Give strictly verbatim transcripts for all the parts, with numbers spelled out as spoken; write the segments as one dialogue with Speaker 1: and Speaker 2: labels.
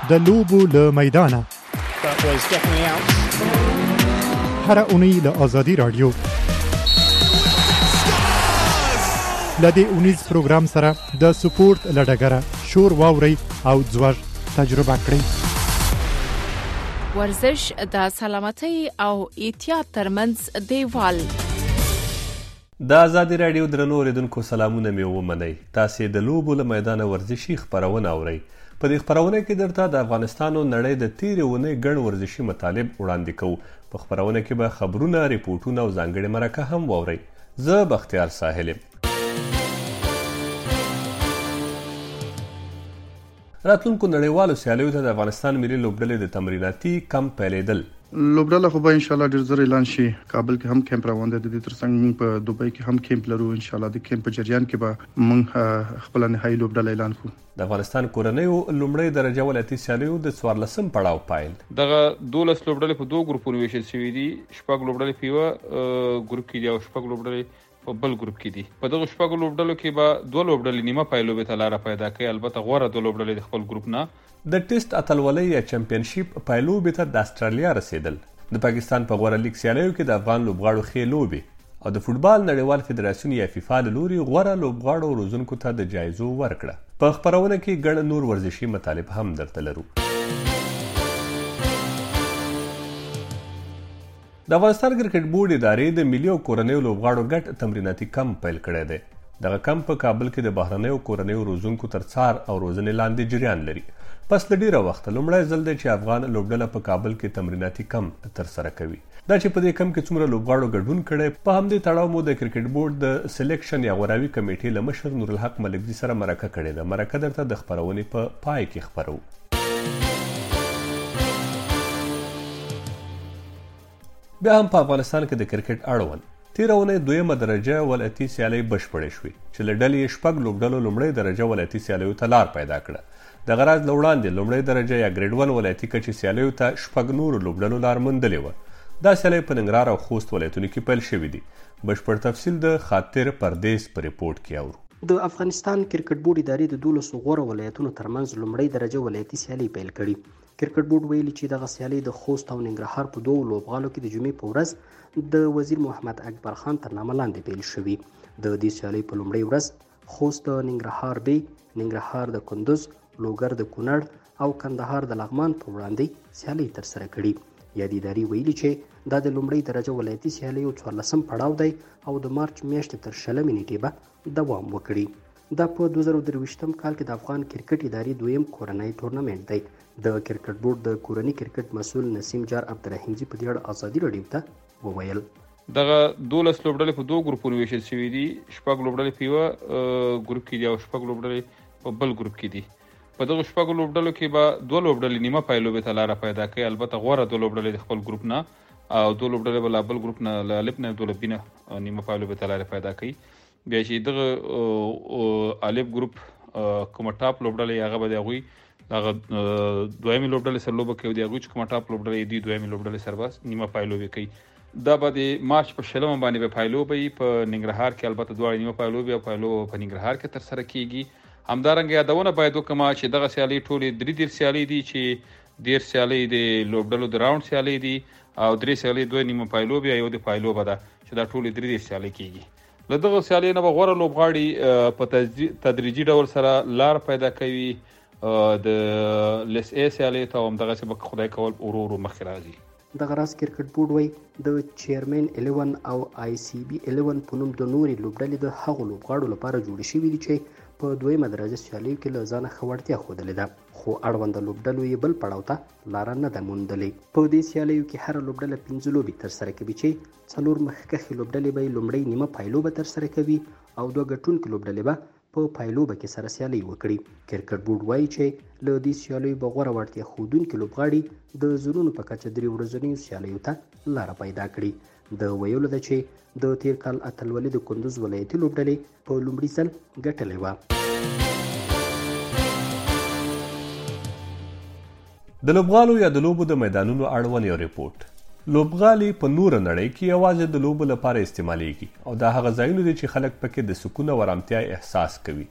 Speaker 1: د لوبو له میدانه هره اونۍ له آزادي راډیو له دې اونیز پروګرام سره د سپورت له ډګره شور واورئ او ځوږ تجربه کړئ.
Speaker 2: ورزش د سلامتۍ او احتیاط ترمنځ دیوال.
Speaker 3: د آزادي راډیو درنو اوریدونکو سلامونه مې ومنئ. تاسې د لوبو له میدانه ورزشي خپرونه اورئ. په دې خپرونه کې درته د افغانستان او نړۍ د تېرې اونۍ ګڼ ورزشي مطالب وړاندې کوو. په خپرونه کې به خبرونه، ریپورټونه او ځانګړې مرکه هم واورئ. زه بختیار ساحل یم. راتلونکو نړیوالو سیالیو ته د افغانستان ملي لوبډلې د تمریناتي کمپ پیلېدل.
Speaker 4: لوبډله خو به ان شاء الله ډېر زر اعلان شي. کابل کې هم کیمپ روان دی، د دې ترڅنګ موږ په دوبۍ کې هم کیمپ لرو. ان شاء الله د کیمپ په جریان کې به موږ خپل نهایي لوبډله اعلان کړو.
Speaker 3: د افغانستان کورنیو لومړۍ درجه ولایتي سیالیو د څوارلسم پړاو پایل.
Speaker 5: دغه دولس لوبډلې په دوه ګروپونو ویشل شوي دي. شپږ لوبډلې په یوه ګروپ کې دي او شپږ لوبډلې په بل ګروپ کې دي. په دغه شپږو لوبډلو کې به دوه لوبډلې نیمه پایلوبې ته لاره پیدا کوي. البته غوره دوه لوبډلې د خپل ګروپ نه
Speaker 3: د ټیسټ اتلولۍ یا چمپینشیپ پایلوبې ته د استرالیا رسیدل. د پاکستان په غوره لیګ سیالیو کې د افغان لوبغاړو ښې لوبې او د فوټبال نړیوال فدراسیون یا فیفا له لوري غوره لوبغاړو روزونکو ته د جایزو ورکړه. په خپرونه کې ګڼ نور ورزشي مطالب هم درته لرو. د افغانستان کرکټ بورډ ادارې د ملي او کورنیو لوبغاړو ګډ تمریناتي کمپ پیل کړی دی. دغه کمپ په کابل کې د بهرنیو کورنیو روزونکو تر څار او روزنې لاندې جریان لري. پس له ډیره وخته لومړی ځل دی چې افغان لوبډله په کابل کې تمریناتي کمپ ترسره کوي. دا چې په دې کمپ کې څومره لوبغاړو ګډون کړی، په همدې تړاو مو د کرکټ بورډ د سلیکشن یا غوراوي کمیټې له مشر نورالحق ملکزي سره مرکه کړې ده. مرکه درته د خپرونې په پای کې خپرو. بیا هم په افغانستان کې د کرکټ اړوند تېره اونۍ دویمه درجه ولایتي سیالۍ بشپړې شوې چې له ډلې یې شپږ لوبډلو لومړۍ درجه ولایتي سیالیو ته لار پیدا کړه. دغه راز له وړاندې لومړۍ درجه یا ګریډ ون ولایتي کچې سیالیو ته شپږ نورو لوبډلو لار موندلې وه. دا سیالۍ په ننګرهار او خوست ولایتونو کې پیل شوي دي. بشپړ تفصیل د خاطر پردیس په ریپورټ کې اورو.
Speaker 6: د افغانستان کرکټ بورډ ادارې د دولسو غوره ولایتونو ترمنځ لومړۍ درجه ولایتي سیالۍ پیل کړي. کرکټ بورډ ویلي چې دغه سیالۍ د خوست او ننګرهار په دوو لوبغالو کې د جمعې په ورځ د وزیر محمد اکبر خان تر نامه لاندې پیل شوي. د دې سیالۍ په لومړۍ ورځ خوست د ننګرهار بي، ننګرهار د کندوز، لوګر د کونړ او کندهار د لغمان په وړاندې سیالۍ ترسره کړي. یادې ادارې ویلي چې دا د لومړۍ درجه ولایتي سیالیو څوارلسم پړاو دی او د مارچ میاشتې تر شلمې نیټې به دوام وکړي. دا په دوه زره درویشتم کال کې د افغان کرکټ ادارې دویم کورنۍ تورنمنټ دی. د کرکټ بورډ د کورني کرکټ مسؤل نسیم جار عبدالرحیمزي په دې اړه ازادي راډیو ته وویل.
Speaker 5: دغه دولس لوبډلې په دوه ګروپونو ویشل شوي دي. شپږ لوبډلې په یوه ګروپ کې دي او شپږ لوبډلې په بل ګروپ کې دي. په دغه شپږو لوبډلو کې به دوه لوبډلې نیمه پایلوبې ته لاره پیدا کوي. البته غوره دوه لوبډلې د خپل ګروپ نه او دوه لوبډلې به له بل ګروپ نه له الف نه دوه له بي نه نیمه پایلوبې ته لاره پیدا کوي. بیا چې دغه الف ګروپ کومه ټاپ لوبډلې هغه به د هغوی دغه دویمې لوبډلې سره لوبه کوي. د هغوی چې کومه ټاپ لوبډلې دي دویمې لوبډلې سره به نیمه پایلوبې کوي. دا به د مارچ په شلمه باندې به پایلوبې په ننګرهار کې البته دواړه نیمه پایلوبې او پایلوبه په ننګرهار کې ترسره کیږي. همدارنګه یادونه باید وکړم چې دغه سیالۍ ټولې درې دېرش سیالۍ دي چې دېرش سیالۍ د لوبډلو د راوند سیالۍ دي او درې سیالۍ دوه نیمه پایلوبې او یو د پایلوبه ده چې دا ټولې درې دېرش سیالۍ کیږي. له دغه سیالۍ نه به غوره لوبغاړي په تدریجي ډول سره لار پیدا کوي د لیس ای سیالۍ ته او همدغسې به خدای کول ورو ورو مخکې راځي.
Speaker 6: دغه راز کرکټ بورډ وایي د چیرمن الیون او آی سی بي الیون په نوم د نورې لوبډلې د هغو لوبغاړو لپاره جوړې شوي دي چې په دویمه درجه سیالیو کې له ځانه ښه وړتیا ښودلې ده، خو اړونده لوبډلو یې بل پړاو ته لاره نه ده موندلې. په دې سیالیو کې هره لوبډله پنځه لوبې ترسره کوي چې څلور مخکښې لوبډلې به یې لومړۍ نیمه پایلوبه ترسره کوي او دوه ګټونکې لوبډلې به په پایلوبه کې سره سیالۍ وکړي. کرکټ بورډ وایي چې له دې سیالیو به غوره وړتیا ښودونکي لوبغاړي د زرونو په کچه درې ورځنیو سیالیو ته لاره پیدا کړي. د ویلو ده چې د تیر کال اتلولي د کندوز ولایتي لوبډلې په لومړي ځل ګټلې وه.
Speaker 3: د لوبغالو یا د لوبو د میدانونو اړوند یو ریپورټ. لوبغالي په نوره نړۍ کې یوازې د لوبو لپاره استعمالیږي او دا هغه ځایونه دي چې خلک پکې د سکون او آرامتیا احساس کوي.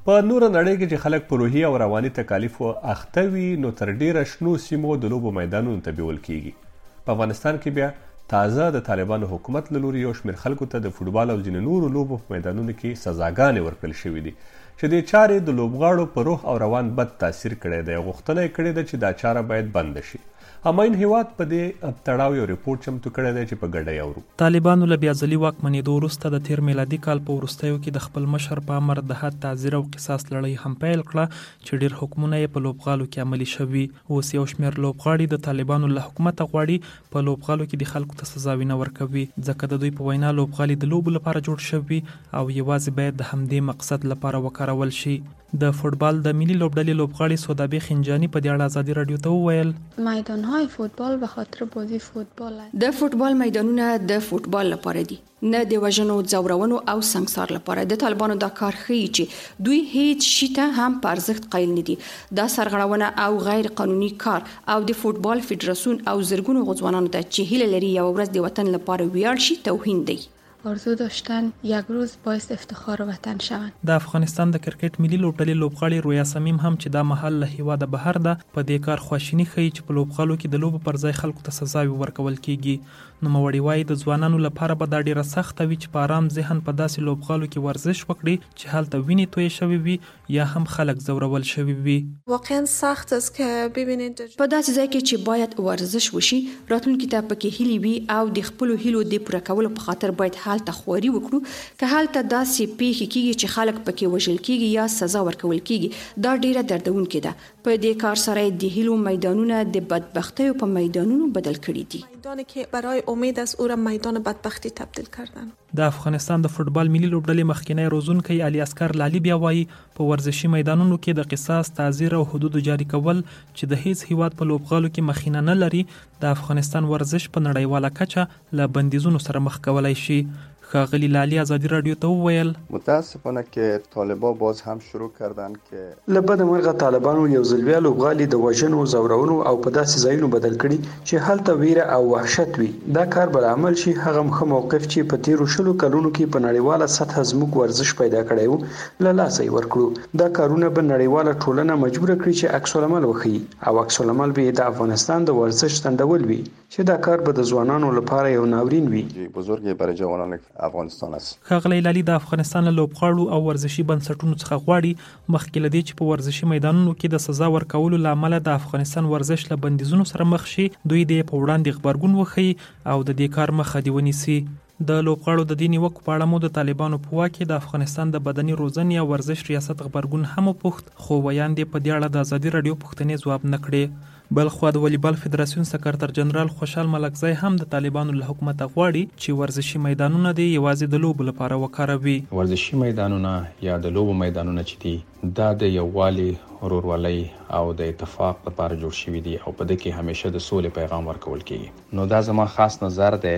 Speaker 3: په نور نړۍ کې چې خلک په روحي او رواني تکالیفو اخته وي نو تر ډیره شنو سیمو د لوبو میدانونو ته بیول کیږي. په افغانستان کې بیا تازه د طالبانو حکومت له لوري یو شمېر خلکو ته د فوټبال او ځینې نورو لوبو په میدانونو کې سزاګانې ورکړل شوي دي چې دې چارې د لوبغاړو په روح او روان بد تاثیر کړی دی. غوښتنه یې کړې ده چې دا چاره باید بنده شي. هماین هیواد په دې تړاو یو ریپورت چمتو کړی دی چې په ګډه یې اورو.
Speaker 7: طالبانو له بیا ځلي واکمنېدو وروسته د تیر میلادي کال په وروستیو کې د خپل مشر په امر د حد تعزیر او قصاص لړۍ هم پیل کړه چې ډېر حکمونه یې په لوبغالو کې عملي شوي. اوس یو شمېر لوبغاړي د طالبانو له حکومته غواړي په لوبغالو کې د خلکو ته سزاوي نه ورکوي، ځکه د دوی په وینا لوبغالي د لوبو لپاره جوړ شوي او یوازې باید د همدې مقصد لپاره وکارول شي. د فوتبال د ملي لوبډلې لوبغاړي سودابي خنجانی په دې اړه ازادي رادیو ته وویل
Speaker 8: میدان‌های فوتبال به خاطر بازی فوتبال است.
Speaker 9: د فوتبال میدانونه د فوتبال لپاره دي، نه د وژنو، ځورونو او سنگسار لپاره. د طالبانو دا کار ښیي چې دوی هیڅ شي ته هم په ارزښت قایل نه دي. دا سرغړونه او غیر قانوني کار او د فوتبال فدراسیون او زرګونو غوځوانانو ته چې هیله لري یو ورځ د وطن لپاره ویاړ شي توهین دی.
Speaker 8: آرزو داشتن یک روز باعث افتخار وطن شوند.
Speaker 7: د افغانستان د کرکټ ملي لوبډلې لوبغاړي رویا سمیم هم چې دا مهال له هیواده بهر ده په دې کار خواشیني ښیي چې په لوبغالو کې د لوبو پر ځای خلکو ته سزاوي ورکول کیږي. نوموړي وایي د ځوانانو لپاره به دا ډیره سخته وي چې په آرام ذهن په داسې لوبغالو کې ورزش وکړي چې هلته وینې تویې شوي وي یا هم خلک ځورول شوي وي.
Speaker 10: واقعا سخت است که ببینید
Speaker 9: په داسې ځای کې چې باید ورزش وشي راتلونکي ته پکې هیلې وي او د خپلو هیلو د پوره کولو په خاطر باید هلته خواري وکړو. که هلته داسې پیښې کیږي چې خلک پکې وژل کیږي یا سزا ورکول کیږي دا ډیره دردونکې ده. په دې کار سره د هیلو میدانونه د بدبختیو په میدانونو بدل کړي دي.
Speaker 10: میدانی که برای امید است او را میدان بدبختی تبدیل کردن.
Speaker 7: د افغانستان د فوتبال ملي لوبډلې مخکینی روزونکی علي اصغر لالي بیا وایي په ورزشي میدانونو کې د قصاص، تعزیر او حدودو جاری کول چې د هیڅ هیواد په لوبغالو کې مخینه نه لري د افغانستان ورزش په نړیواله کچه له بندیزونو سره مخ کولای شي. ښاغلي لالي ازادي رادیو ته وویل
Speaker 11: متاسفانه که طالبان باز هم شروع کردن که
Speaker 6: له بده مرغه طالبانو یو ځل بیا لوبغالي د وژنو، ځورونو او په داسې ځایونو بدل کړي چې هلته ویره او وحشت وي. دا کار بل عمل شي هغه مخه موقف چې په تیرو شلو کلونو کې په نړیواله سطح زموږ ورزش پیدا کړی و له لاسه یې ورکړو. دا کارونه به نړیواله ټولنه مجبور کړي چې عکس العمل وښیي او عکس العمل به د افغانستان د ورزش ځنډول وي چې دا کار به د ځوانانو لپاره یو ناورین وي.
Speaker 11: بزرګي برای جوانان افغانستان است.
Speaker 7: ښاغلی لالي د افغانستان له لوبغاړو او ورزشي بنسټونو څخه غواړي مخکې له دې چې په ورزشي میدانونو کې د سزا ورکولو له امله د افغانستان ورزش له بندیزونو سره مخ شي دوی د په وړاندې غبرګون وښیي او د دې کار مخه دې ونیسي. د لوبغاړو د دې نیوکو په اړه مو د طالبانو په واک کې د افغانستان د بدني روزنې او ورزش ریاست غبرګون هم وپوښت خو ویاند یې په دې اړه د ازادي راډیو پوښتنې ځواب نه کړې. بلخوا د والیبال فدراسیون سکرتر جنرال خوشحال ملکزی هم د طالبانو له حکومته غواړي چې ورزشي میدانونه دي یوازې د لوبو لپاره وکاروي.
Speaker 12: ورزشي میدانونه یا د لوبو میدانونه چې دي دا د یووالي، ورورولۍ او د اتفاق لپاره جوړ شوي دي او په دې کې همیشه د سولې پیغام ورکول کیږي. نو دا زما خاص نظر دی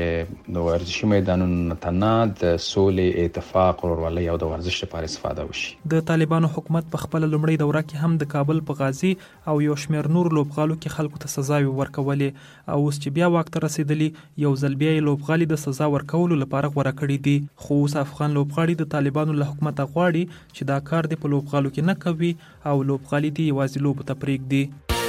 Speaker 12: چې د ورزشي میدانونو ته نه د سولې، اتفاق، ورورولۍ او د ورزش لپاره استفاده وشي.
Speaker 7: د طالبانو حکومت په خپل لومړی دوره کې هم د کابل په غازي او یو شمېر نور لوبغالو کې خلکو ته سزاوي ورکولې او اوس چې بیا واک ته رسیدلی یو ځل بیا یې لوبغالي د سزا ورکولو لپاره غوره کړي دي. خو اوس افغان لوبغاړي د طالبانو له حکومته غواړي چې دا کار دې په لوبغالو کې نه کوي او لوبغالي دي یوازې لوبو ته پرېږدي.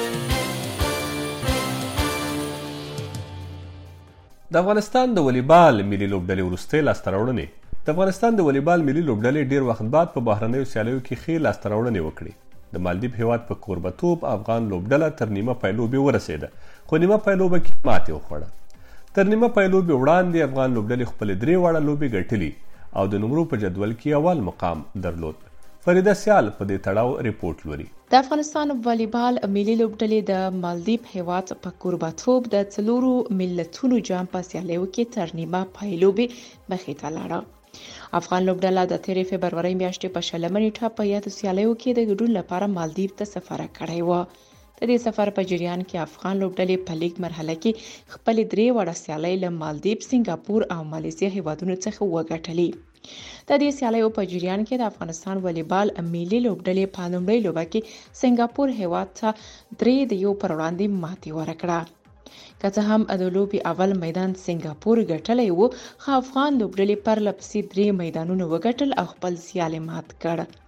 Speaker 3: د افغانستان د والیبال ملي لوبډلې وروستۍ لاسته راوړنې د افغانستان د والیبال ملي لوبډلې ډیر وخت بعد په بهرنیو سیالیو کې ښې لاسته راوړنې وکړې. د مالدیپ هیواد په کوربتوب افغان لوبډله تر نیمه پایلوبې ورسېده خو نیمه پایلوبه کې ماتې وخوړه. تر نیمه پایلوبې وړاندې افغان لوبډلې خپلې درې واړه لوبې ګټلې او د نمرو په جدول کې اول مقام درلود. فریده سیال په دې تړاو ریپورت لري.
Speaker 2: د افغانستان والیبال ملي لوبډلې د مالدیپ هیواد په کوربتوب د څلورو ملتونو جام په سیالیو کې تر نیمه پایلوبې مخې ته لاړه. افغان لوبډله د تیرې فبرورۍ میاشتې په شلمه نیټه په یادو سیالیو کې د ګډون لپاره مالدیپ ته سفر کړی و. د دې سفر په جریان کې افغان لوبډلې په لیګ مرحله کې خپلې درې واړه سیالۍ له مالدیپ، سنگاپور او مالیزیا هیوادونو څخه وګټلې. د دې سیالیو په جریان کې د افغانستان والیبال ملي لوبډلې په لومړۍ لوبه کې سنگاپور هیواد ته درې د یو پر وړاندې ماتې ورکړه. که څه هم د لوبې اول میدان سنگاپور ګټلی و خو افغان لوبډلې پرله پسې درې میدانونه وګټل او خپل سیال مات کړ.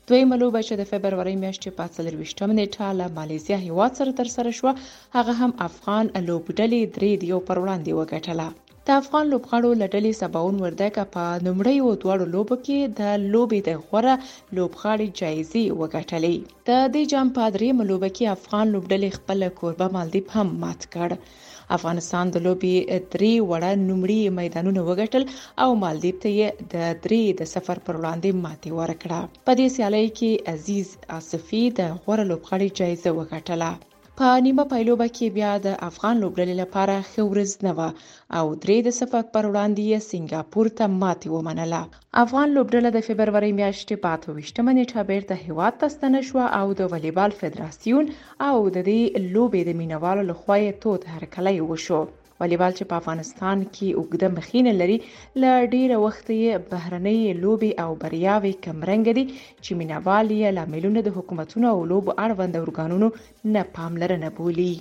Speaker 2: دویمه لوبه چې د فبرورۍ میاشتې په څلرویشتمه نیټه له مالیزیا هیواد سره ترسره شوه هغه هم افغان لوبډلې درې دیو پر وړاندې وګټله. د افغان لوبغاړو له ډلې سباون وردګ په لومړیو دواړو لوبو کې د لوبې د غوره لوبغاړي جایزې وګټلې. د دې جام په درېیمه لوبه کې افغان لوبډلې خپل کوربه مالدیپ هم مات کړ. افغانستان د لوبې درې وړه نومړي میدانونه وګټل او مالدیپ ته یې د درې د صفر پر وړاندې ماتې ورکړه. په دې سیالۍ کې عزیز آصفي د غوره لوبغاړي جایزه وګټله. په نیمه پایلوبه کې بیا د افغان لوبډلې لپاره ښه ورځ نه وه او درې د صفر پر وړاندې یې سنګاپور ته ماتې ومنله. افغان لوبډله د فبرورۍ میاشتې په اته ویشتمه نیټه بیرته هیواد ته ستنه شوه او د والیبال فدراسیون او د دې لوبې د مینوالو لخوا یې تود هرکلی وشو. والیبال چې په افغانستان کې اوږده مخینه لري له ډیره وخت یې بهرنۍ لوبې او بریاوې کمرنګ دي چې مینوال یې لاملونه د حکومتونو او لوبو اړوند ارګانونو نه پاملرنه بولي.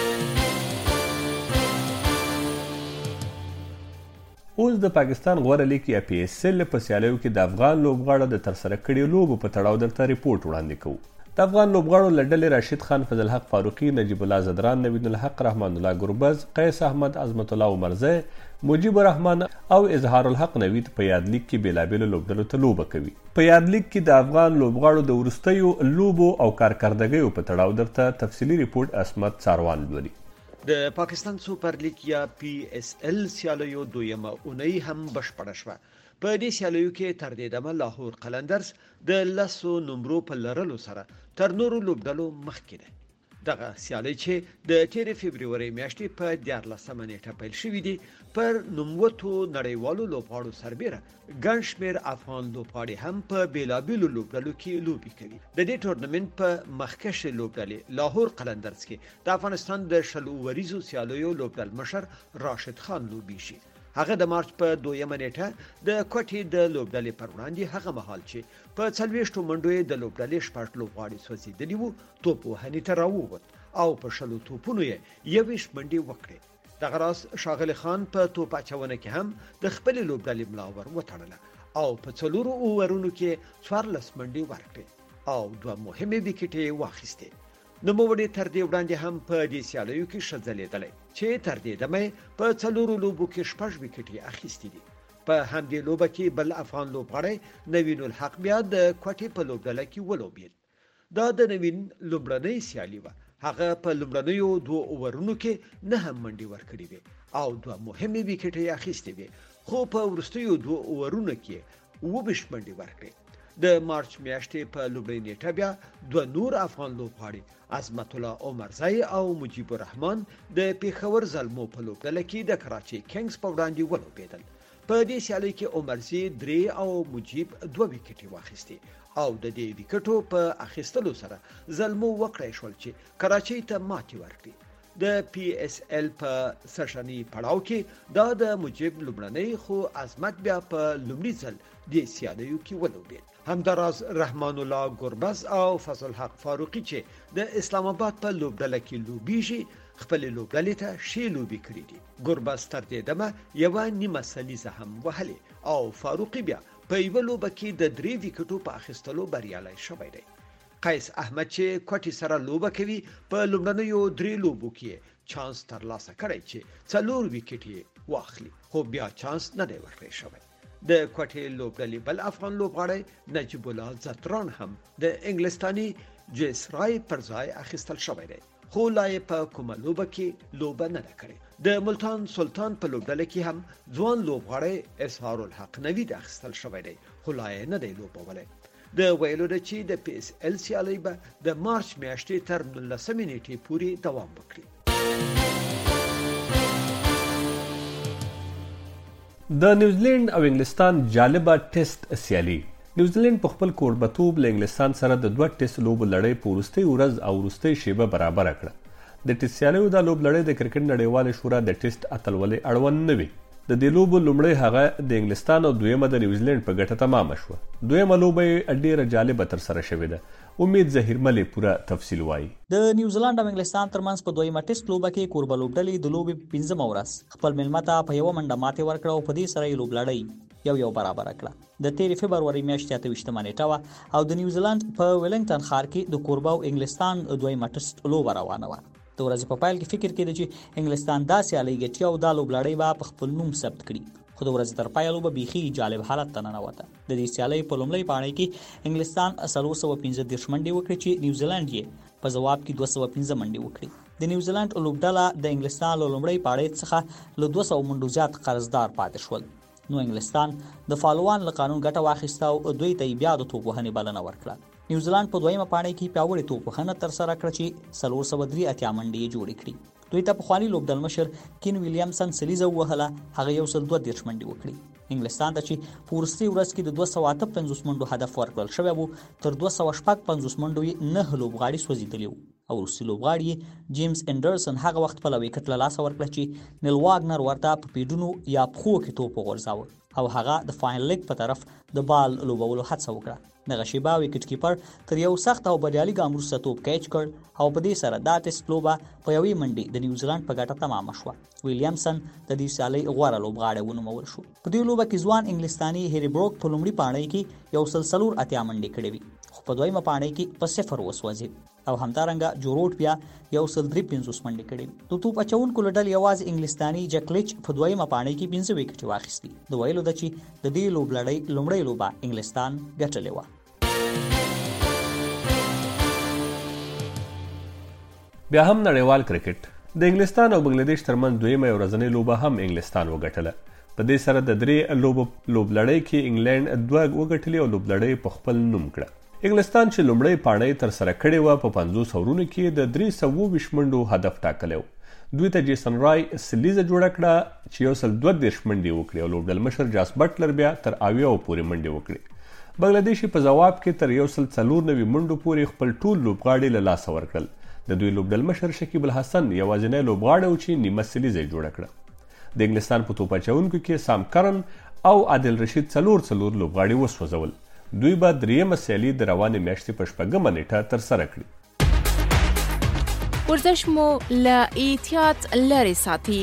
Speaker 3: اوس د پاکستان غوره لیګ یا پی ایس ایل په سیالیو کې د افغان لوبغاړو د ترسره کړي لوبو په تړاو درته ریپورت وړاندې کوو. د افغان لوبغاړو له ډلې راشد خان، فضل حق فاروقي، نجیب الله زدران، نوید الحق، رحمان الله ګربز، قیس احمد، عظمت الله عمرزی، مجیب الرحمن او اظهار الحق نوید په یاد لیګ کې بیلابیلو لوبډلو ته لوبه کوي. په یاد لیګ کې د افغان لوبغاړو د وروستیو لوبو او کارکردګیو په تړاو درته تفصیلي ریپورت اسمت څاروان لولي.
Speaker 13: د پاکستان سوپر لیګ یا پی ایس ایل سیالیو دویمه اونۍ هم بشپړه شوه. په دې سیالیو کې تر دې دمه لاهور قلندرز د لسو نمرو په لرلو سره تر نورو لوبډلو مخکې ده. دغه سیالي چې د تیرې فبرورۍ میاشتې په دیارلسمه نیټه پیل شوې دي پر نوموتو نړیوالو لوبغاړو سربیره ګڼ شمېر افغان لوبغاړي هم په بیلابیلو لوبډلو کې لوبې کوي. د دې ټورنمنټ په مخکښې لوبډلې لاهور قلندرز کې د افغانستان د شل اوریزو سیالیو لوبډل مشر راشد خان لوبیږي. هغه د مارچ په دویمه نیټه د کوټې د لوبډلې پر وړاندې هغه مهال چې په څلوېښتو منډو یې د لوبډلې شپږ لوبغاړي سوځېدلي وو توپ وهنې ته راووت او په شلو توپونو یې یوویشت منډې وکړې. دغه راز ښاغلی خان په توپ اچونه کې هم د خپلې لوبډلې ملا ور وتړله او په څلورو اوورونو کې څوارلس منډې ورکړې او دوه مهمې ویکټې یې واخیستې. نوموړي تر دې وړاندې هم په دې سیالیو کې ښه ځلېدلی چې تر دې دمه په څلورو لوبو کې شپږ ویکټې اخیستې دي. په همدې لوبه کې بل افغان لوبغاړی نوین الحق بیا د کوټې په لوبډله کې ولوبېد. دا د نوین لومړنۍ سیالي وه. هغه په لومړنیو دوه اوورونو کې نه هم منډې ورکړې وې او دوه مهمې ویکټې یې اخیستې وې، خو په وروستیو دوه اوورونو کې اوویشت منډې ورکړې. د مارچ میاشتې په لومړۍ نیټه بیا دوه نور افغان لوبغاړي عظمت الله عمرزی او مجیب الرحمن د پیښور زلمو په لوبډله کې د کراچۍ کینګز په وړاندې ولوبېدل. په دې سیالۍ کې عمرزی درې او مجیب دوه ویکټې واخیستې او د دې ویکټو په اخیستلو سره زلمو وکړای شول چې کراچۍ ته ماتې ورکړي. د پی ایس ایل په سشنی پړاو کې دا د مجیب لومړنۍ خو عظمت بیا په لومړي ځل د سیالیو کې ولوبېد. همداراز رحمان الله ګربز او فضل حق فاروقي چې د اسلام آباد په لوبډله کې لوبیږي خپل لوبډلې ته ښې لوبې کړې دي. ګربز تر دې دمه یوه نیمه سلیزه هم وهلې او فاروقي بیا په یوه لوبه کې د درې ویکټو په اخیستلو بریالی شوی دی. قیس احمد چې کوټې سره لوبه کوي په لومړنیو درې لوبو کې چانس ترلاسه کړی چې څلور ویکټې واخلي، خو بیا چانس نه دی ورکړی شوی. د کوټې لوبډلې بل افغان لوبغاړی نجیب الله زدران هم د انګلستاني جیسرای پر ځای اخیستل شوی دی، خو لا یې په کومه لوبه کې لوبه نه ده کړې. د ملتان سلطان په لوبډله کې هم ځوان لوبغاړی اظهار الحق نوید اخیستل شوی دی، خو لا یې نه دی لوبولی. د ویلو ده چې د پی ایس ایل سیالۍ به د مارچ میاشتې تر نولسمې نیټې پورې دوام وکړي.
Speaker 3: د نیوزیلند او انګلستان جالبه ټیسټ سیالي. نیوزیلند په خپل کوربتوب له انګلستان سره د دوه ټیسټ لوبو لړۍ په وروستۍ ورځ او وروستۍ شیبه برابره کړه. د ټیسټ سیالیو دا لوبلړۍ د کرکټ نړیوالې شورا د ټیسټ اتلولۍ اړوند نه وي. د دې لوبو لومړۍ هغه د انګلستان او دویمه د نیوزیلند په ګټه تمامه شوه. دویمه لوبه یې ډېره جالبه ترسره شوې ده. امید ظهیرملې پوره تفصیل وایي.
Speaker 14: د نیوزیلند او انګلستان ترمنځ په دویمه ټیسټ لوبه کې کوربه لوبډلې د لوبې پنځمه ورځ خپل میلمه ته په یوه منډه ماتې ورکړه او په دې سره یې لوبلړۍ یو یو برابر کړه. د تیرې فبرورۍ میاشتې اته ویشتمه نیټه وه او د نیوزیلند په ویلنګټن ښار کې د کوربه او انګلستان دویمه ټیسټ لوبه روانه وه. د ورځې په پیل کې فکر کېده چې انګلستان دا سیالۍ ګټي او دا لوبلړۍ به په خپل نوم ثبت کړي، خو د ورځې تر پایه لوبه بیخي جالب حالت ته ننوته. د دې سیالۍ په لومړۍ پاڼۍ کې انګلستان څلور سوه پنځه دېرش منډې وکړې چې نیوزیلند یې په ځواب کې دوه سوه پنځه منډې وکړې. د نیوزیلند لوبډله د انګلستان له لومړۍ پاڼۍ څخه له دوه سوو منډو زیات قرضدار پاتې شول. نو انګلستان د فالوان له قانون ګټه واخیسته او دوی ته یې بیا د توپ وهنې بلنه ورکړه. نیوزیلند په دویمه پاڼۍ کې پیاوړې توپ وهنه ترسره کړه چې څلور سوه درې اتیا منډې یې جوړې کړې. دوی ته پخواني لوبډل مشر کین ویلیامسن سلیزه ووهله، هغه یو سل دوه دېرش منډې وکړې. انګلستان ته چې په وروستۍ ورځ کې د دوه سوه اته پنځوس منډو هدف ورکړل شوی و، تر دوه سوه شپږ پنځوس منډو یې نهه لوبغاړي سوځېدلي وو او وروستي لوبغاړي یې جیمز انډرسن هغه وخت خپله ویکټ له لاسه ورکړه چې نیل واګنر ورته په پیډونو یا پښو کې توپ وغورځاوه او هغه د فاین لیګ په طرف د بال لوبولو هڅه وکړه. دغه شیبه ویکټ کیپر تر یو سخت او بریالي ګام وروسته توپ کیچ کړ او په دې سره دا ټیسټ لوبه په یوې منډې د نیوزیلند په ګټه تمامه شوه. ویلیامسن د دې سیالۍ غوره لوبغاړی ونومول شو. په دې لوبه کې ځوان انګلستاني هیري بروک په لومړي پاڼۍ کې یو سل څلور اتیا منډې کړې وي، خو په دویمه پاڼۍ کې په صفر وسوځېد او همدارنګه جوروټ بیا یو سل درې پنځوس منډې کړې وي. د توپ اچوونکو له ډلې یوازې انګلستاني جکلیچ په دویمه پاڼۍ کې پنځه ویکټې واخیستې. د ویلو ده چې د دې لوبلړۍ لومړۍ لوبه انګلستان ګټلې وه.
Speaker 3: بیا هم نړیوال کرکټ د انګلستان او بنگلاديش ترمنځ دویمه ورځنۍ لوبه هم انګلستان وګټله. په دې سره د درې لوبو لوبلړۍ کې انګلند دوه وګټلې او لوبلړۍ په خپل نوم کړه. انګلستان چې لومړۍ پاڼۍ ترسره کړې وه په پنځوس اورونو کې د درې سوه اوویشت منډو هدف ټاکلی و. دوی ته جیسن رای سلیزه جوړه کړه چې یو سل دوه دېرش منډې وکړې او لوبډل مشر جاس بټلر بیا تر اویاو پورې منډې وکړې. بنگلادیش په ځواب کې تر یو سل څلور نوي منډو پورې خپل ټول لوبغاړي له لاسه ورکړل. د دوی لوبډل مشر شکیب الحسن یوازینی لوبغاړی و چې نیمه سلیزه جوړه کړه. د انګلستان په توپ اچوونکو کې سام کرن او عادل رشید څلور څلور لوبغاړي وسوځول. دوی به دریمه سیالي د روانې میاشتې په شپږمه نیټه ترسره کړي.
Speaker 15: ورزش مو له احتیاط لرې ساتي.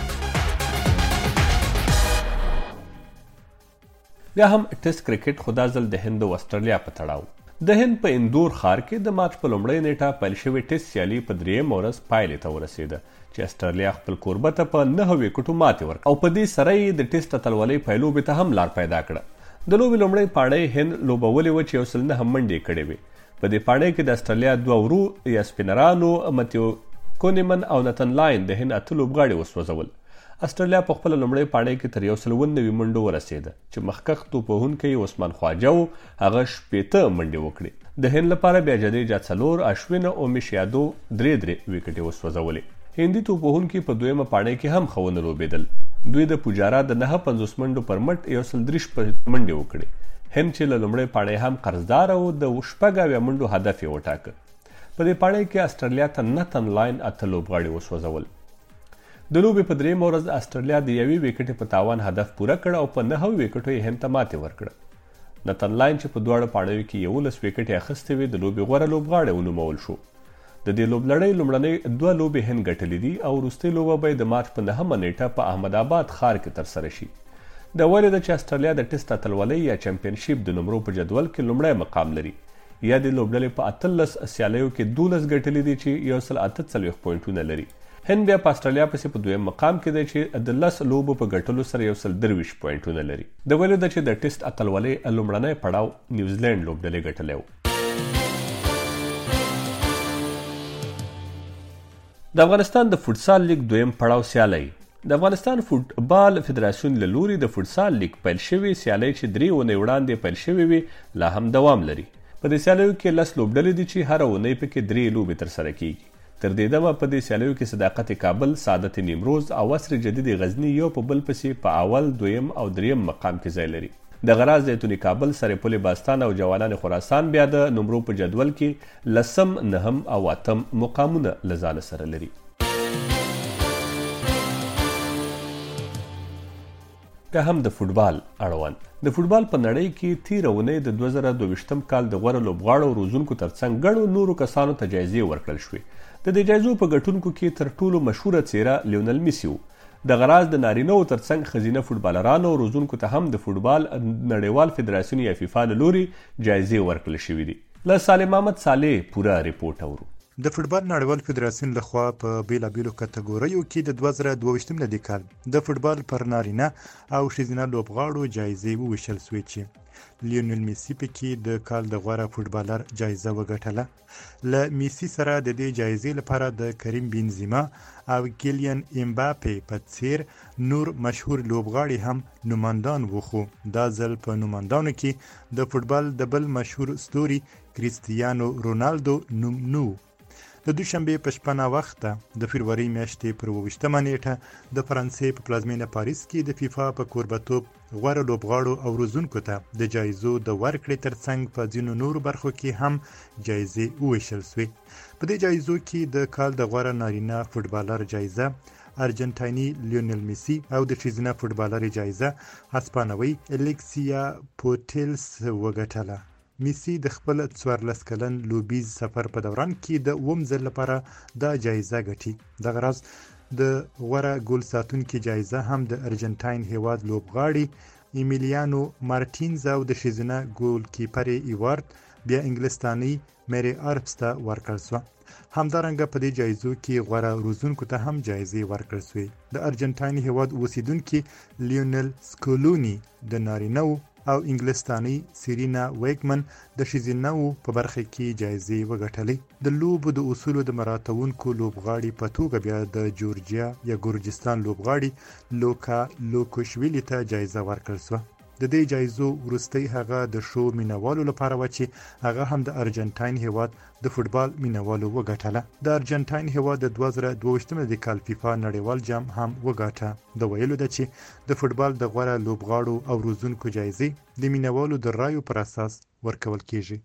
Speaker 3: بیا هم ټیسټ کرکټ خو دا ځل د هند او استرالیا په تړاو. د هند په اندور ښار کې د مارچ په لومړۍ نیټه پیل شوې ټیسټ سیالي په درېیمه ورځ پایلې ته ورسېده چې استرالیا خپل کوربه ته په نهه ویکټو ماتې ورکړه او په دې سره یې د ټیسټ اتلولۍ پیلوبې ته هم لار پیدا کړه. د لوبې لومړۍ پاڼۍ هند لوبولې وه چې یو سل نهه منډې کړې وې. په دې پاڼۍ کې د استرالیا دوه ورو یا سپینرانو متیو کونیمن او نتن لاین د هند اته لوبغاړي وسوځول. استرالیا په خپله لومړۍ پاڼۍ کې تر یو سل اووه نوي منډو ورسېده چې مخکښ توپوهونکی عثمان خواجه و، هغه شپېته منډې وکړې. د هند لپاره بیا جدیجا څلور، اشوین او میش یادو درې درې ویکټې وسوځولې. هندي توپوهونکي په دویمه پاڼۍ کې هم ښه ونه لوبېدل. دوی د پوجارا د نهه پنځوس منډو پر مټ یو سل درې شپږ منډې وکړې. هند چې له لومړۍ پاڼۍ هم قرضدار او د شپږ اویا منډو هدف یې وټاکه. په دې پاڼۍ کې استرالیا ته نتن لاین اته لوبغاړي وسوځول. د لوبې په درېیمه ورځ استرالیا د یوې ویکټې په تاوان هدف پوره کړ او په نهه ویکټو یې هند ته ماتې ورکړه. نتن لاین چې په دواړو پاڼیو کې یولس ویکټې اخیستې وې د لوبې غوره لوبغاړی ونومول شو. د دې لوبلړۍ لومړنۍ دوه لوبې هند ګټلې دي او وروستۍ لوبه به د مارچ په نهمه نیټه په احمد آباد ښار کې ترسره شي. د ولې ده چې استرالیا د ټیسټ اتلولۍ یا چمپینشیپ د نمرو په جدول کې لومړی مقام لري. یا د لوبډلې په اتلس سیالیو کې دولس ګټلې دي چې یو سل اته څلوېښت پوینټونه لري. هند بیا په استرالیا پسې په دویم مقام کې دی چې د لس لوبو په ګټلو سره یو سل درویشت پوینټونه لري. د ویلو ده چې د ټیسټ اتلولۍ لومړنی پړاو نیوزیلینډ لوبډلې ګټلی و. د افغانستان د فوټسال لیګ دویم پړاو سیالۍ. د افغانستان فوټبال فدراسیون له لوري د فوټسال لیګ پیل شوې سیالۍ چې درې اونۍ وړاندې پیل شوې وې لا هم دوام لري. په دې سیالیو کې لس لوبډلې دي چې هره اونۍ پکې درې لوبې ترسره کیږي. تر دې دمه په دې سیالیو کې صداقت کابل، سعادت نیمروز او عصر جدید غزنی یو په بل پسې په اول، دویم او دریم مقام کې ځای لري. د غراز زیتونی کابل، سرپل باستان او جوانان خراسان بیا د نمرو په جدول کې لسم، نهم او اتم مقامونه له ځانه سره لري. که هم د فوټبال اړوند د فوټبال په نړۍ کې تیره اونۍ د دوه زره دوه کال د غوره لوبغاړو او روزونکو ترڅنګ ګڼو نورو کسانو ته جایزې ورکړل شوې. د دې جایزو په ګټونکو کې تر ټولو مشهوره څیره لیونل میسي و. د غراز د نارینه‌و ترڅنګ ښځینه فوټبالرانو او روزونکو ته هم د فوټبال نړیوال فدراسیون یا فیفا له لوري جایزې ورکړل شوې دي. له سالم محمد صالح پوره ریپورټ اورو.
Speaker 1: د فوټبال نړیوال فدراسیون لخوا په بیلابیلو کټګوریو کې د دوه زره دوه میلادي کال د فوټبال پر نارینه او ښځینه لوبغاړو جایزې وویشل شوې چې لیونل میسي پکې د کال د غوره فوټبالر جایزه وګټله. له میسي سره د دې جایزې لپاره د کریم بنزیما او کیلین امباپې په څیر نور مشهور لوبغاړي هم نوماندان و، خو دا ځل په نوماندانو کې د فوټبال د بل مشهور ستوري کریستیانو رونالدو نوم نه. د دوشنبې په شپه ناوخته د فبروري میاشتې پر اوویشتمه نیټه د فرانسې په پلازمینه پاریس کې د فیفا په کوربتوب غوره لوبغاړو او روزونکو ته د جایزو د ورکړې ترڅنګ په ځینو نورو برخو کې هم جایزې وویشل شوې. په دې جایزو کې د کال د غوره نارینه فوټبالر جایزه ارجنټایني لیونل میسي او د ښځینه فوټبالر جایزه هسپانوي الیکسیا پوټیلس وګټله. میسي د خپل څوارلس کلن لوبیز سفر په دوران کې د اووم ځل لپاره دا جایزه ګټي. دغه راز د غوره ګول ساتونکي جایزه هم د ارجنټاین هیواد لوبغاړي ایمیلیانو مارټینز او د ښځینه ګول کیپر ایوارد بیا انګلستاني میری ارپس ته ورکړل شوه. همدارنګه په دې جایزو کې غوره روزونکو ته هم جایزې ورکړل شوې. د ارجنټاین هیواد اوسیدونکي لیونل سکولوني د نارینه‌و او انګلستاني سیرینا ویکمن د ښځینه‌و په برخه کې جایزې وګټلې. د لوبو د اصولو د مراعاتونکو لوبغاړي په توګه بیا د جورجیا یا ګورجستان لوبغاړي لوکا لوکوشویلی ته جایزه ورکړل شوه. د دې جایزو وروستۍ هغه د شو مینوالو لپاره و چې هغه هم د ارجنټاین هیواد د فوټبال مینوالو وګټله. د ارجنټاین هیواد د دوه زره دوه میلادي کال فیفا نړیوال جام هم وګاټه. د ویلو ده چې د فوټبال د غوره لوبغاړو او روزونکو جایزې د مینوالو د رایو پر اساس ورکول کیږي.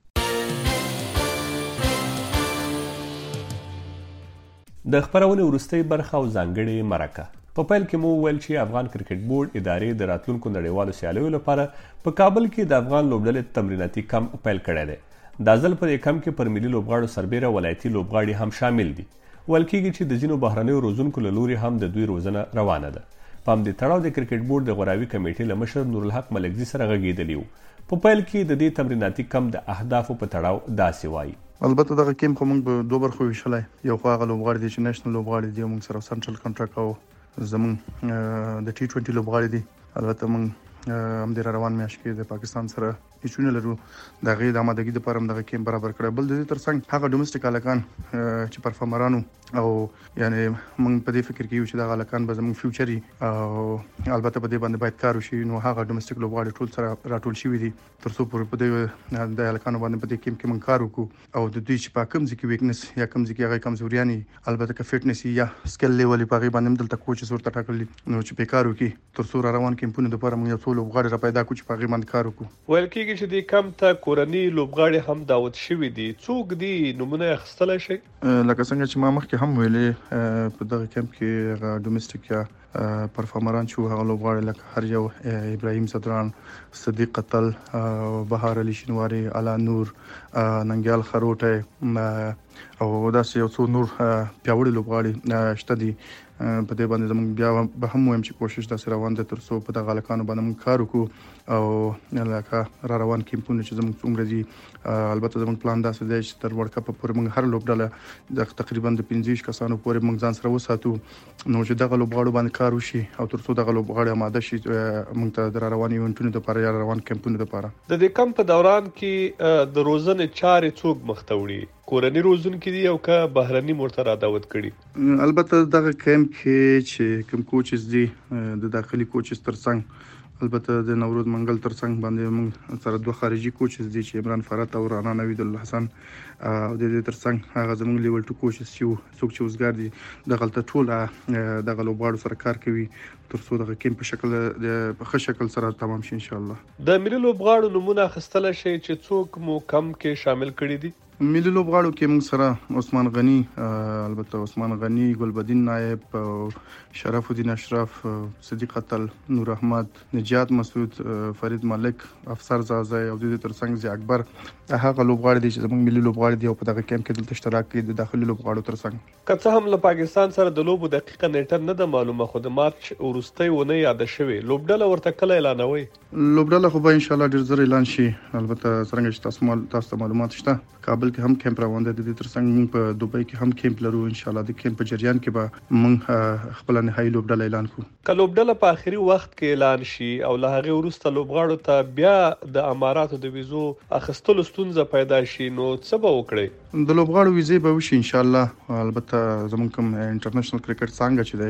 Speaker 3: د خبرونې وروستۍ برخه او ځانګړې مرکه. په پیل کې مو وویل چې افغان کرکټ بورډ ادارې د راتلونکو نړیوالو سیالیو لپاره په کابل کې د افغان لوبډلې تمریناتي کمپ پیل کړی دی. دا ځل په دې کمپ کې پر ملي لوبغاړو سربیره ولایتي لوبغاړي هم شامل دي. ویل کېږي چې د ځینو بهرنیو روزونکو له لوري هم د دوی روزنه روانه ده. په همدې تړاو د کرکټ بورډ د غوراوي کمیټې له مشر نورالحق ملکزي سره غږېدلی و. په پیل کې د دې تمریناتي کمپ د اهدافو په تړاو داسې وایي.
Speaker 4: البته دغه کیمپ خو موږ په دوه برخو ویشلی. یو خو هغه لوبغاړي دي چې نېشنل لوبغاړي دي، موږ سره سنټرل کنټراکټ کوو. زمونږ د ټي ټوینټي لوبغاړي دي. البته موږ همدې را روان میاشت کې د پاکستان سره هیڅونه لرو. د هغې د آمادګي دپاره هم دغه کیمپ برابر کړی. بل د دې ترڅنګ هغه ډومسټیک هلکان چې پرفارمرانو او یعنې موږ په دې فکر کې یو چې دغه هلکان به زموږ فیوچر وي او البته په دې باندې باید کار وشي. نو هغه ډومسټیک لوبغاړي ټول سره راټول شوي دي تر څو پورې په دې د هلکانو باندې په دې کیمپ کې موږ کار وکړو او د دوی چې په کوم ځای کې ویکنس یا کوم ځای کې هغه کمزوریانې البته که فټنس یا سکل لیول په هغې باندې هم دلته کوچز ورته ټاکلي نو چې پرې کار وکړي تر څو را روان کیمپونو دپاره موږ یو څو لوبغاړي را پیدا کړو چې په هغې باندې کار وکړو.
Speaker 3: ویل کېږي چې دې کمپ ته کورني لوبغاړي هم دعوت شوي دي. څوک دي نومونه یې اخیستلی شئ؟
Speaker 4: لکه څنګه چې ما مخکې هم ویلې په دغه کمپ کې هغه ډومسټیک یا پرفارمران چې هغه لوبغاړي لکه هر یو ابراهیم صدران، صدیق قتل، بهار علي شینواري، الا نور، ننګیال خروټی او داسې یو څو نور پیاوړي لوبغاړي شته دي. په دې باندې زموږ بیا به هم وایم چې کوشش داسې روان دی تر څو په دغه هلکانو باندې موږ کار وکړو او لکه را روان کیمپونه چې زموږ څومره دي. البته زموږ پلان داسې دی چې تر ورلډ کپ پورې موږ هر لوبډله د تقریبا د پنځه ویشت کسانو پورې موږ ځان سره وساتو نو چې دغه لوبغاړو باندې کار وشي او تر څو دغه لوبغاړي آماده شي موږ ته د را روان ایونټونو دپاره یا روان کیمپونو دپاره.
Speaker 3: د دې کمپ په دوران کې د روزنې چارې څوک مخ ته وړي؟ کورني روزونکي دي او که بهرني مرته را دعوت کړي؟
Speaker 4: البته دغه کیمپ کې چې کوم کوچز دي د داخلي کوچز ترڅنګ البته د نوروز منګل ترڅنګ باندې موږ سره دوه خارجي کوچز دي چې عمران فرات او رانا نوید الله حسن او د دې ترڅنګ هغه زموږ لیول ټو کوچز چې څوک چې وزګار دي دغلته ټول دغه لوبغاړو سره کار کوي تر څو دغه کیمپ په شکل د ښه شکل سره تمام شي ان شاء الله.
Speaker 3: د ملي لوبغاړو نومونه اخیستلی شئ چې څوک مو کمپ کې شامل کړي دي؟
Speaker 4: ملي لوبغاړو کې موږ سره عثمان غنی، البته عثمان غنی، ګلبدین نایب، شرف الدین اشرف، صدیق اتل، نور احمد، نجات مسعود، فرید ملک، افسر زازای او د دې ترڅنګ زی اکبر هغه لوبغاړي دي چې زموږ ملي لوبغاړي دي او په دغه کیمپ کې دلته اشتراک کوي د داخلي لوبغاړو ترڅنګ.
Speaker 3: که څه هم له پاکستان سره د لوبو دقیقه نیټه نه ده معلومه، خو د مارچ وروستۍ ونه یاده شوې. لوبډله ورته کله اعلانوي؟
Speaker 4: لوبډله خو به ان شاء الله ډیر زر اعلان شي. البته څنګه چې تاسو مال تاسو معلومات شته، کابل کې هم کیمپ روان دی، د دې ترڅنګ موږ په دوبۍ کې هم کیمپ لرو. ان شاء الله د کیمپ په جریان کې به موږ خپل نهایي لوبډله اعلان کوو.
Speaker 3: که لوبډله په آخري وخت کې اعلان شي او له هغې وروسته لوبغاړو ته بیا د اماراتو د ویزو اخیستلو ستونزه پیدا شي، نو څه به وکړئ؟
Speaker 4: د لوبغاړو ویزې به وشي ان شاء الله. البته زموږ کوم انټرنیشنل کرکټ څنګه چې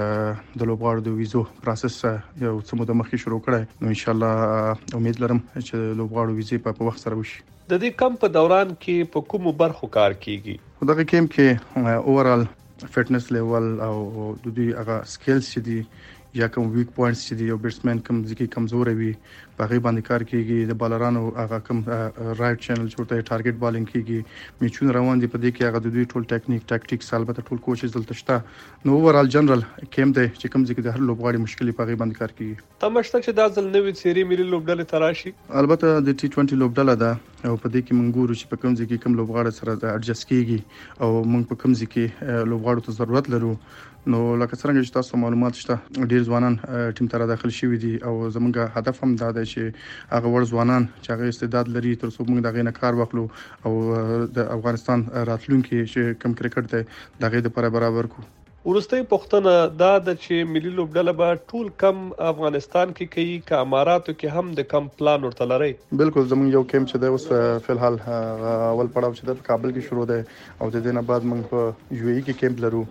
Speaker 4: دی د لوبغاړو د ویزو پروسس یو څه موده مخکې شروع کړی، نو ان شاء الله امید لرم چې لوبغاړو ویزې په وخت سره وشي.
Speaker 3: د دې کمپ په دوران کې په کومو برخو کار کیږي؟
Speaker 4: په دغه کیمپ کې اوورال فټنس لیول او د دوی هغه سکیلز چې دي یا کوم ویک پوینټس چې دي او بیټسمن کوم ځکه کمزور وي په هغه باندې کار کیږي. د بالرانو هغه کوم رائټ چینل چې ورته ټارګټ بالینګ کیږي، میچونه روان دي، په دې کې هغه د دوی ټول ټیکنیک ټاکټیکس البته ټول کوچز دلته شته. نو اوورال جنرال کیمپ دی چې کوم ځکه د هر لوبغاړي مشکلې په هغه باندې کار کیږي.
Speaker 3: تمشته چې دا ځل نوې سری ملي لوبډلې تراشي،
Speaker 4: البته د ټي ټوئنټي لوبډله ده او په دې کې موږ ګورو چې په کوم ځکه کوم لوبغاړي سره د اډجست کیږي او موږ په کوم ځکه لوبغاړو ته ضرورت لرو. نو لکه څنګه چې تاسو معلومات شته، ډیر ځوانان ټیم ته داخل شوي دي او زموږ هدف هم دا دی چې هغه وړ ځوانان چې هغه استعداد لري تر څو موږ دغه نه کار واخلو او د افغانستان راتلونکي چې کم کرکټ دی دغه لپاره برابر کو.
Speaker 3: ورستۍ پوښتنه دا ده چې ملي لوبډله به ټول کم افغانستان کې کوي که اماراتو کې هم د کم پلان ورته لري؟
Speaker 4: بالکل، زموږ یو کیمپ چې دی اوس فی الحال اول پړاو چې د کابل کې شروع دی او د دې نه بعد موږ په یو ای کې کیمپ لرو.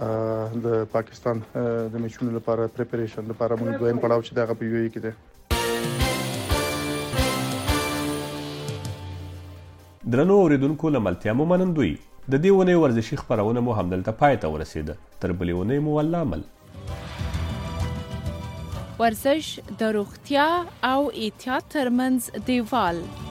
Speaker 4: د پاکستان د میچونو لپاره پریپریشن لپاره موږ دویم پړاو چې دغه په یو ای کې دی.
Speaker 3: درنو اوریدونکو، له ملتیا مو منندوی. د دې ونې ورزشي خپرونه مو همدلته پای ته ورسېده. تر بلې ونې مو والله عمل.
Speaker 15: ورزش د روغتیا او احتیاط ترمنځ دیوال